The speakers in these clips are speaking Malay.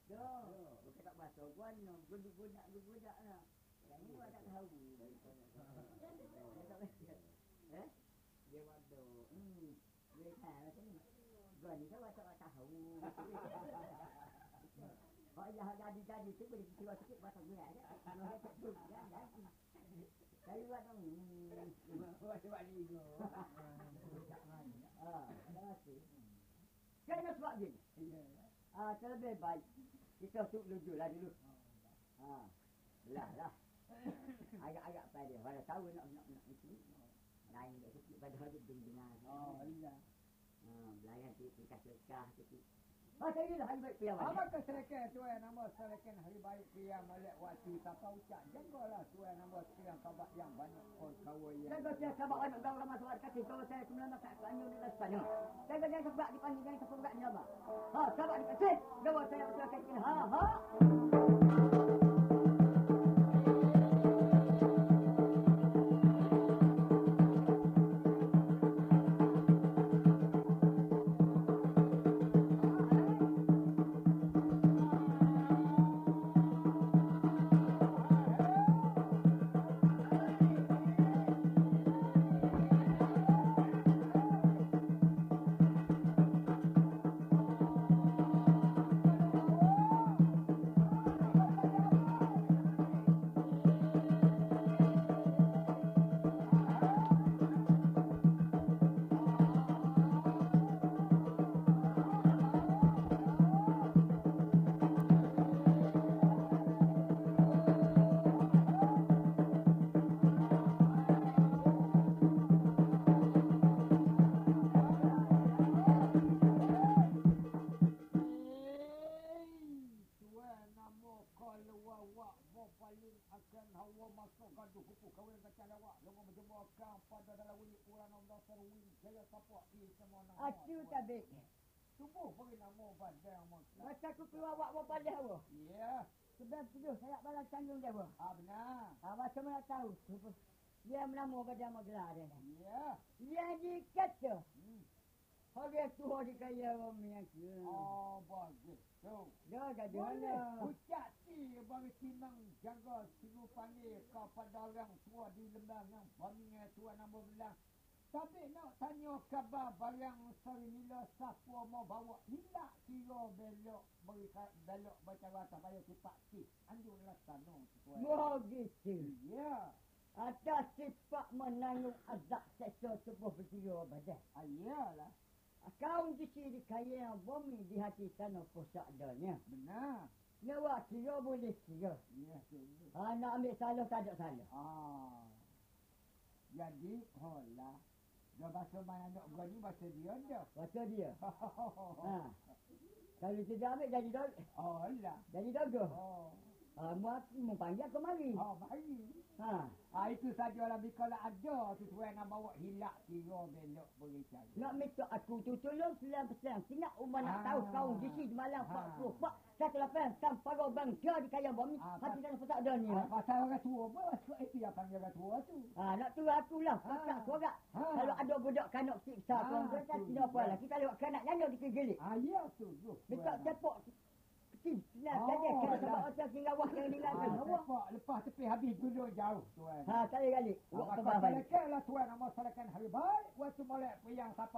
Bukan tak bahasa guan, gudak lah. Yang ni tak tahu. Dia waduh. Dia kan macam ni. Guan ni kan tak tahu. Oh ya, jadi tu boleh keluar sikit bahasa guan je. Dia tak tahu kan. Saya buat dong. Buat ni go. Terima kasih. Kena sebab gini. Terlebih baik kita lujulah dulu. Lah. Agak-agak pada pada tahu nak itu. Lain dia sikit pada hari dengar. Iya. Belayan tingkat lekah sikit. Saya lah hari baik pria. Apa ke selekan tuan nama selekan hari baik pria melek waktu tapa ucap. Jenggolah tuan nama sekian kabar yang banyak kawan yang. Jaga saya kabar banyak orang ramai soal kata kalau saya sembilan tak anjur di sana. Jaga jangan sebab dipanggil jangan sebab ni apa. Kabar dikasih. Jaga saya silakan. Acu tabik. Tubuh bagi nama bandang mak. Masa aku keluar awak pandai awak. Ya. Sebab tu saya balas tanggung dia awak. Benar. Macam mana tahu? Dia menama pada Magla dia. Ya. Dia dikata. Hari tu hari kaya orang yang ke. Bagus. Tu. Dah jadi mana? Ucap si bagi tinang jaga sinu panggil kepada orang tua di lembang yang banyak tuan nama belang. Tapi nak tanya khabar barang serimila siapa mau bawa hilak kira belok belok baca rata bayar sifat si. Anjurlah sana tuan. Begitu. Ya. Atas sifat menanggung azab seksa tubuh berjiwa badan. Iyalah. Kau di sini kaya yang bumi di hati sana pusat adanya. Benar. Nyawa kira boleh kira. Ya, tu. Nak ambil salah tak ada salah. Jadi, hola. Dah bahasa mana nak gani bahasa dia dah. Bahasa dia. Kalau tidak ambil jadi dog. Lah. Jadi dog. Muat mempanggil kemari. Mari. Itu sajalah kalau ada tu tuan nak bawa hilak kira belok bericai. Nak minta aku tu tolong selang-selang. Tingat umar nak tahu kau di sini malam 40. 18 sampai bang dia di kaya bumi. Hati dan pusat dunia. Pasal orang tua apa? Itu yang panggil orang tua tu. Nak tu akulah. Pasal suara. Kalau ada budak kanak siksa tuan tu tak tidak apa lah. Kita lewat kanak nyanyi di kegelik. Ya tu. Dekat tepok nah, saja kalau sebab orang tinggal wah yang dilakukan. Lepas tepi habis duduk jauh tuan. Kali-kali. Waktu balik lah tuan nama salakan hari baik. Waktu molek puyang siapa.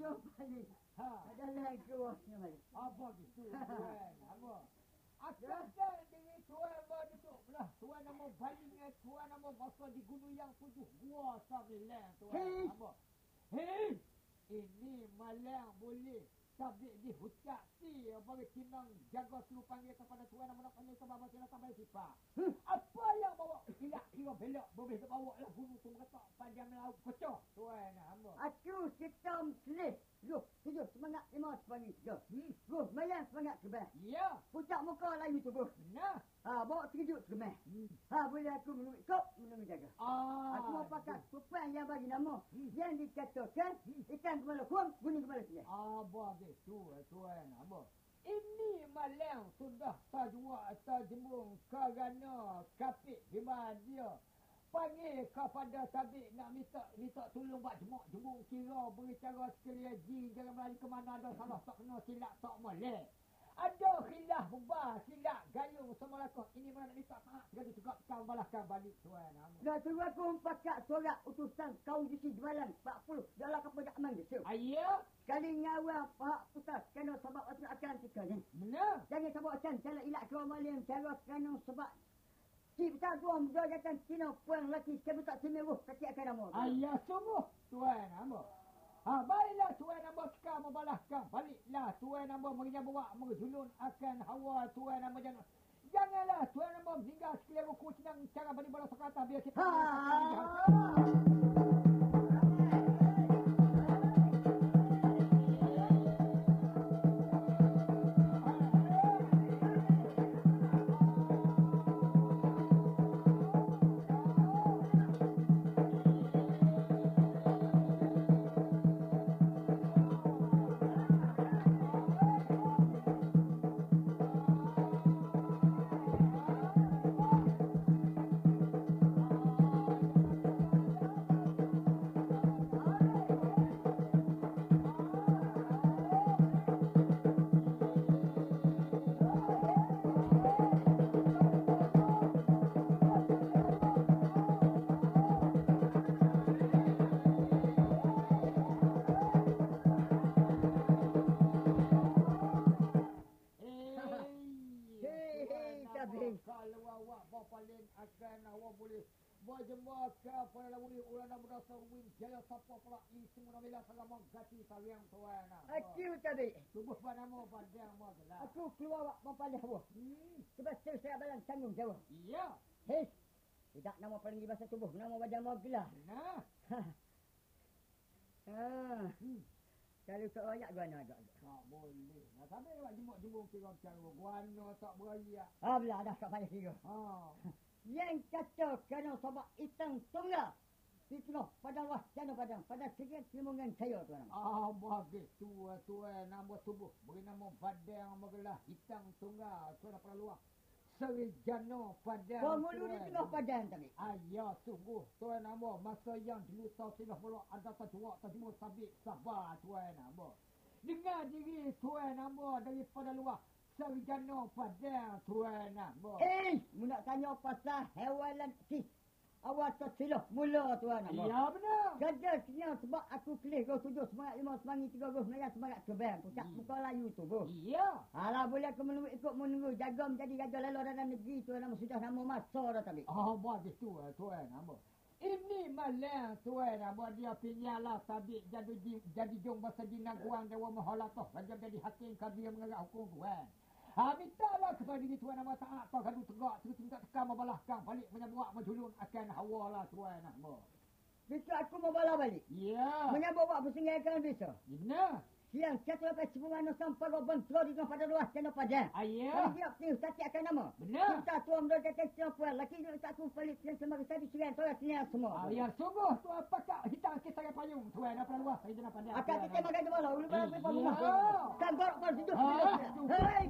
Tino paling. Ha. Adalah keruahnya balik. Apa gitu tuan? Apa? Akadar dengan tuan berduduk belah. Tuan nama baling tuan nama masa di gunung yang 7 gua Samilang tuan. Hei. Apa? Hei. Ini malang boleh sabik di hucak si bagi kinang jaga suruh panggil kepada tuan nama nak panggil ke bawah sila sampai sifat. Apa yang bawa tidak kira belok boleh bawa lah gunung tu mereka panjang laut kocok tuan apa? Aku hitam selih. Ruh, 7 semangat 5 sepanggil 3. Ruh, mayan semangat kebal. Ya. Pucak muka layu tubuh. Nah. Bawa terkejut kemah. Boleh aku menunggu kau menunggu jaga. Aku mau pakai tupan yang bagi nama. Yang dikatakan ikan kepala kuang, gunung kepala selih. Begitu tuan apa? Ini malang sudah tajmung kerana kapit di mana dia panggil kepada sabik nak minta tolong buat jemuk kira berbicara sekali haji jangan Melayu ke mana ada salah tak kena silap tak boleh. Ada khilaf bebas, silap gayung sama lakon. Ini mana nak minta maaf sekali juga kau balaskan balik tuan. Dah suruh aku pakai surat utusan kaum Jisi Jualan 40 dalam kepada aman dia. Ayah. Kali ngawal pahak putas kena sebab waktu akan sekali. Benar. Jangan sebab akan cara ilak kau malam cara kena sebab si besar dua muda jatan Cina puan lelaki sekali tak semeruh kaki akan nama. Ayah sungguh tuan apa? Baiklah tuan nama sekarang membalaskan. Baliklah tuan nama menyabuak menjulun akan hawa tuan nama janganlah tuan nama meninggal sekali ruku senang cara beri balas kata biar kita kalau awak berpaling akan awak boleh berjemaah ke pada lawan ulana berasa win jaya sapa pula semua namanya selama gati sariang tuan. Aku tadi. Tubuh pada nama padang magalah. Aku keluar awak mempalih awak. Sebab saya balang tanggung jawab. Iya. Hei. Tidak nama paling bahasa tubuh, nama badan magalah. Nah. Kalau ke ayak guana ada. Tak boleh. Nah, sampai awak jemuk-jemuk kira cara guana tak berayak. Belah dah tak payah kira. Yang kata kena sebab itang tunggal. Fitnah pada wah jana padang pada sikit timungan saya tuan. Begitu tuan nama tubuh beri nama padang magalah hitang tunggal tuan pada luar. Serijana padang. Kau mulu di tengah padang tadi. Ayah sungguh tuan nama masa yang dulu tahu silah mula ada tajwak tajmur sabit sabar tuan nama. Dengar diri tuan nama daripada luar. Serijana padang tuan nama. Nak tanya pasal hewan si. Awak tak silap mula tuan nama. Ya benar. Gagal senyap sebab aku kelih kau 7 semangat 5 semangat 3 gos naya semangat kebang. Pucak muka layu tu bos. Iya. Alah boleh aku ikut menunggu jaga menjadi raja lalu dalam negeri tuan nama sudah nama masa dah tadi. Begitu tuan nama. Ini malang tuan nama dia pinyalah sabit jadi jong bahasa dinang kuang dewa mahalatah. Raja jadi hakim kadir mengarah hukum tuan. Mintalah kepada diri tuan nama taat tak gaduh tegak terus tekan membalaskan balik menyabuak menjulun akan hawa lah tuan nama. Bisa aku mau bala balik. Ya. Menyabuak bersinggalkan bisa. Benar. Siang satu lepas sebulan sampai robon telur di pada luas kena padang. Ayah. Kalau dia tinggal tati akan nama. Benar. Kita tuan dah kata puan. Laki dia tak tu balik dan semua kita disian tu siang semua. Ayah sungguh tu apa kak hitam kita ke payung tuan apa luas saya nak padang. Akan kita makan di bawah ulu balik pada rumah. Kan gorok pada situ. Hei.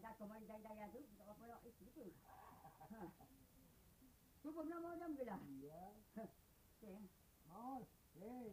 kata mari daya tu tak apa nak itu. Tu pun nama jam bila. Ya. Okey. Okey.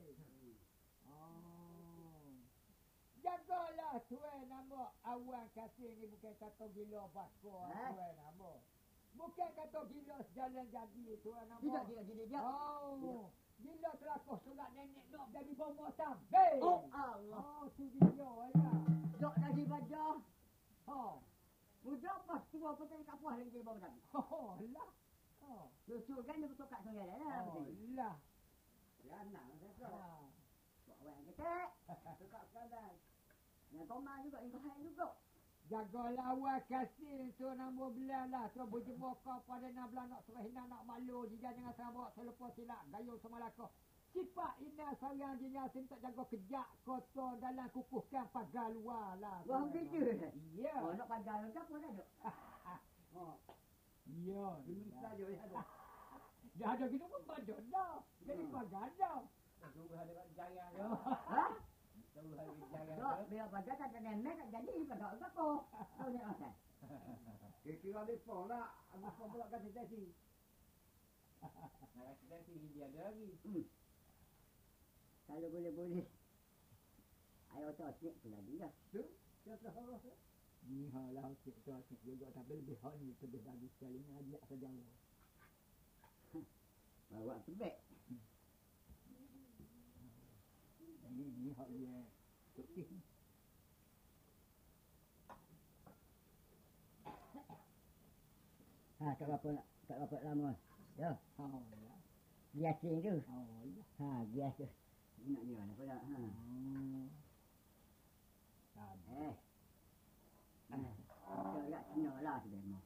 Jagalah tuan nama awang kasih ni bukan kata gila bakor tuan nama. Bukan kata gila sejalan jadi tuan nama. Tidak. Oh. Gila telakoh surat nenek nak jadi bomo sampai. Oh Allah. Oh tu dia ya. Dok lagi baca. Oh. Mudah pas tua pun tak puas lagi bawa tadi. Oh lah. Oh. Cucu kan dia betul kat saya lah. Oh lah. Ya nak saya. Buat awak ketek. Tukar sekadar. Yang koma juga, yang kau juga. Jagalah awak kasih tu nama belah lah. Tu berjemur kau pada nak belah nak suruh hina nak malu. Jika jangan sama selepas silap gayung sama lakau. Sifat ina sayang dia tak jaga kejak kotor dalam kukuhkan pagar luar lah. Wah begitu. Ya. Oh nak pagar ke apa dah duk? Oh. Ya. Ini saja ya ada. Dah ada gitu pun badan dah. Jadi pagar dah. Suruh ada jaya. Ha? Suruh ada jaya. Dok biar pagar tak nenek tak jadi pagar ke apa? Tahu ni asal. Kira ada pon lah. Ada pon pula kat tesi. Nak kat tesi dia ada lagi. Kalau boleh. Ayo cocok pula dia. Tu. Siapa harus? Ni halah cik tu cik juga tapi lebih hal ni lebih bagus sekali ni ajak saja. Bawa tebek. Ni hak dia putih. Tak apa lama. Ya. Oh ya. Biasa tu. Oh ya. Biasa. Nak ni mana pula. Kita agak kena lah sebenarnya.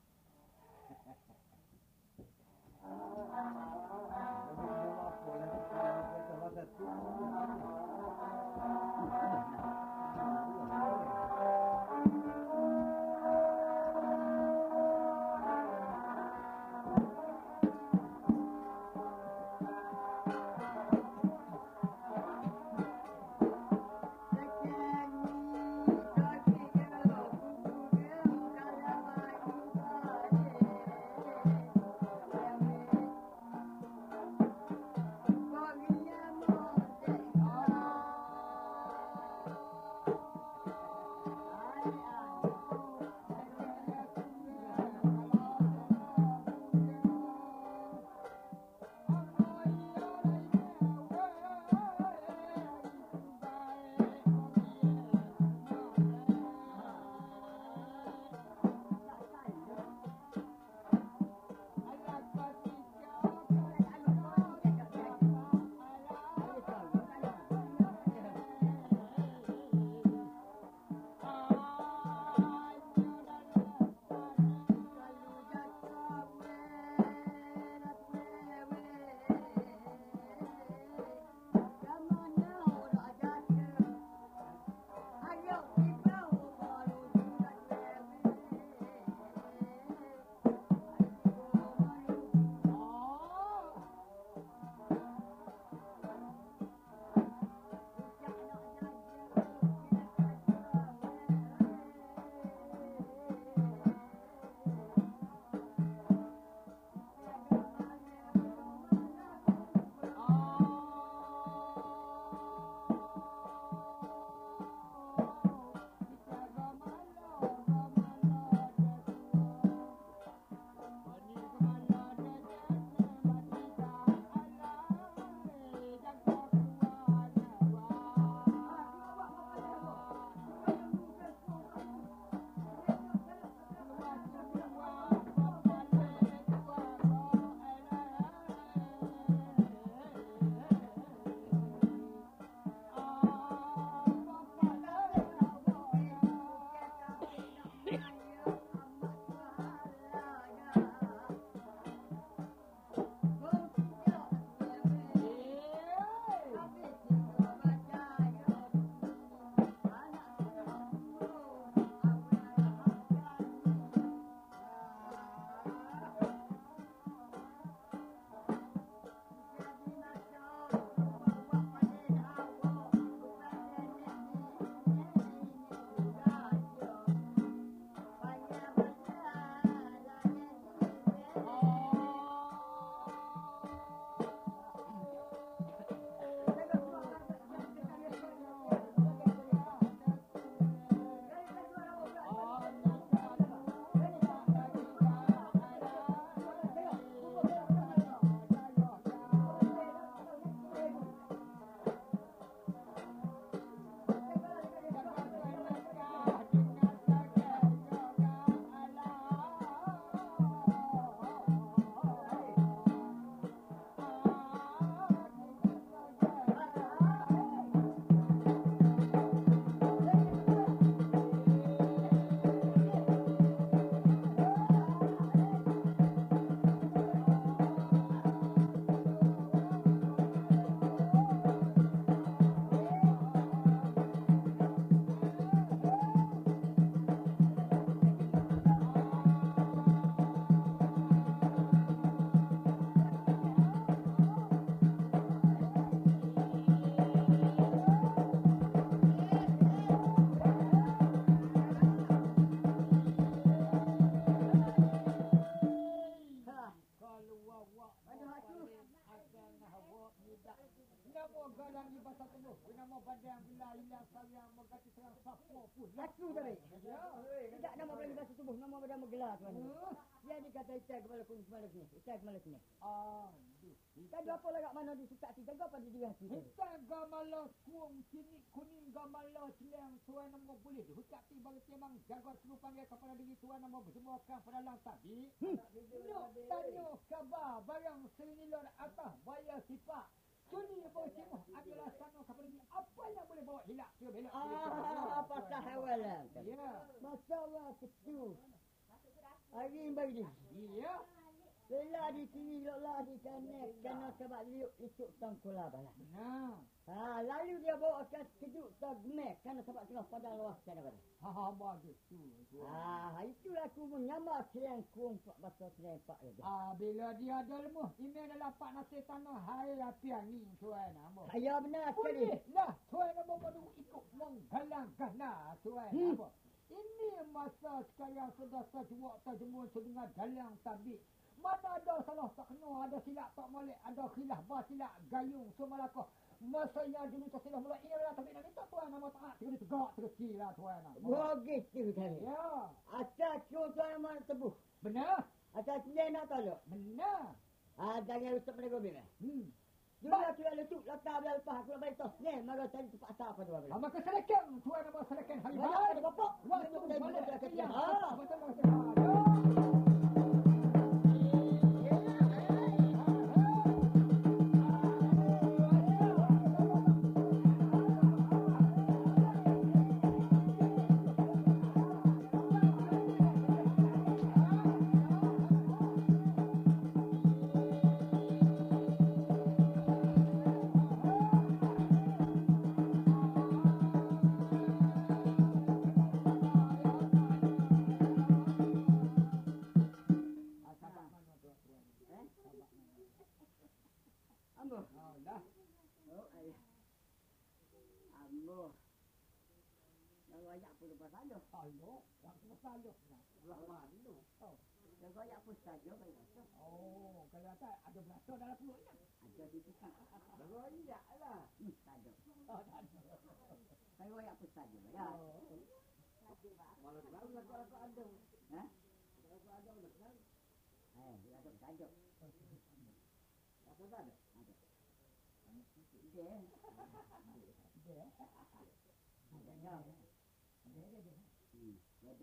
bariang berkata serang Sapua pun. Aku tadi. Ya, Tidak nama berani bahasa tubuh, nama berani gelar tuan. Dia dikata itai kepala kun kepala sini, itai kepala sini. aduh. Tadi apa lagi mana di suka kita apa di dia hati. Kita gamala kuang kini kuning gamala celeng tuan nama boleh hukat ti bagi temang jaga suruh panggil kepada diri tuan nama bersemua kan pedalang tadi. Nak tanya khabar barang senilon atas bayar sifat. Kini bawa cimuh adalah sana kepada diri apa yang boleh bawa hilak dia belak. Apakah hawalan? Ya. Masalah kecil. Hari ini bagi dia. Ya. Bila di sini lelah di kanak kena sebab liuk ikut tangkula bala. Nah. Lalu dia bawa ke kejut tergemek kena sebab tengah pada luas sana bala. Bagus tu. Itulah aku menyamar siang kuang pak basah siang pak lagi. Bila dia ada lemuh, email adalah Pak Nasir Tanah hari api angin tuan nama. Saya benar sekali. Bolehlah tuan nama baru ikut menggalang gana tuan nama. Ini masa sekarang sudah sejuak terjemur sedengar galang tabik. Mana ada salah tak kena, ada silap tak molek, ada khilaf silap gayung semalakah. Masa yang dulu tersilap mula ini adalah tapi nak minta tuan nama taat. Kena tegak terkecil lah tuan nama. Begitu tadi. Ya. Asal tuan nama tebuh. Benar. Asal dia nak tolak. Benar. Jangan rusak pada gobi lah. Juga kira letup letak belah lepas aku nak balik tos. Ni mara tadi tempat asal apa dua belah. Maka selekan tuan nama selekan hari Banyak ada bapak. Waktu Betul balik betul ketiak. betul. Betul. Ambo. Dah. Oh ayah. Ambo. Yang banyak pun lepas saja. Halo, yang masalah. Belah mana tu? Yang banyak pun saja banyak. Oh, kalau ada belakang dalam perutnya. Ada di sini. Banyak lah. Saja. Oh, tak ada. Saya banyak pun saja banyak. Malah tahu lah kalau ada. Ha? Kalau ada nak tahu. Dia ada saja. Apa tak ada? Ada. Dia. Dia. Ada. Dia. Ada.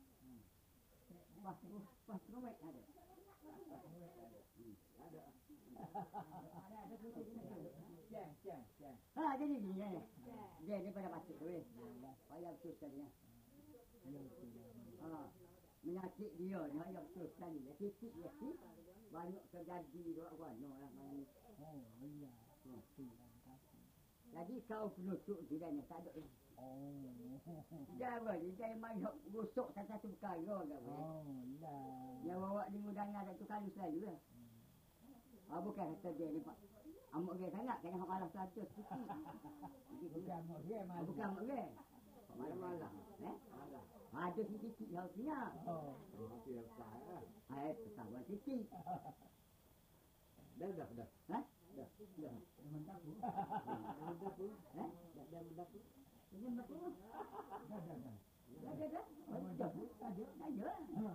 Pas rumah ada. Ada. Cang. Jadi ni. Dia daripada batik tu. Payah betul sekali. Menyakit dia ni payah betul sekali. Titik dia si. Banyak terjadi warna lah malam ni. Oh, iya. Jadi kau penutup dia ni tak ada. Oh. Dia apa? Dia main gosok satu-satu perkara ke apa? Oh, iya. Yang bawa di mudangan satu kali selalu lah. Bukan kata dia ni Pak. Amuk dia sangat kena hak malah 100 sikit. Bukan mak dia malah. Bukan amuk dia. Malam-malam. Malah. Ada sikit yang siap. Oh. Okey, besar lah. Ketahuan sikit. Dah. Ha? Dah. Mendaku. Dah pun. Ha? Dah mendaku. Ini betul. Dah. Dah. Mendaku. Ada. Ayo.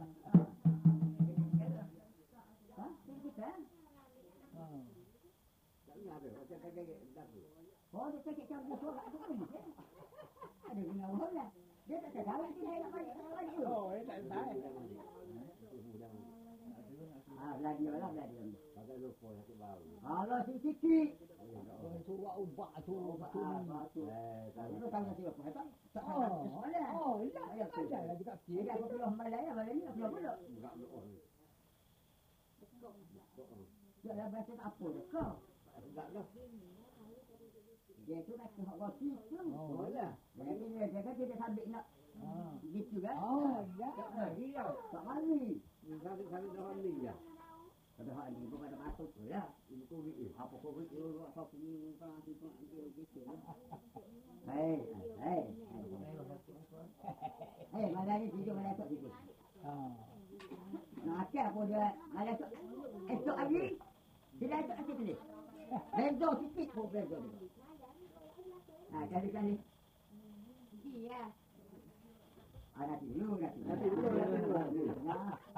Ha? Kita. Oh. Tak ada. Macam kaget mendaku. Oh, dia cakap macam dia suara tu kan. Ada guna lah. Dia tak tahu dia nak balik tu. Oh, tak tahu. Belajar lah belajar. Pakai lupa satu bau. Kalau sikit. Surat ubah tu. Itu tanya siapa? Tak Oh, lah. Ada lah juga Dia sikit. apa pula Malay lah, Malay ni apa pula? Enggak lupa. Dia dah baca apa dah kau? Enggak lah. Dia tu kata hak roti tu. Oh lah. Jadi dia kata dia sabit nak gitu kan? Oh, ya. Iya. Tak mari. Kali dah ni ya. Pada hak ni bukan ada masuk tu lah. Ini kuwi. Apa kau itu apa punya apa gitu lah. Hei, mana ni video mana tu video. Nak apa dia? Mana tu? Esok lagi. Dia esok lagi ni. Benzo sikit pun benzo ni. Kali-kali. Nanti dulu. Nanti dulu. Nah,